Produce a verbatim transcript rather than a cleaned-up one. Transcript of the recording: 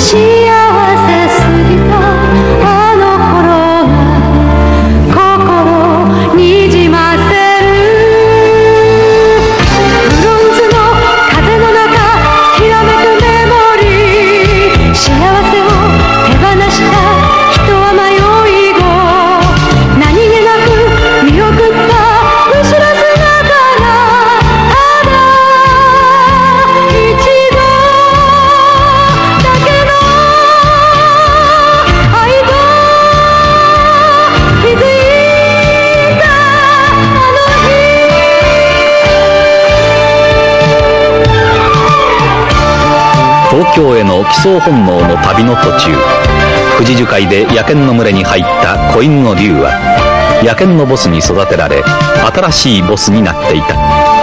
幸せすぎたあの頃が心にじませる。ブロンズの風の中きらめくメモリー、幸せを手放した人は迷い子、何気なく見送った後ろ姿ただ一度だけの愛と気づいたあの日。 東京への帰巣本能の旅の途中、富士樹海で野犬の群れに入った子犬の竜は野犬のボスに育てられ新しいボスになっていた。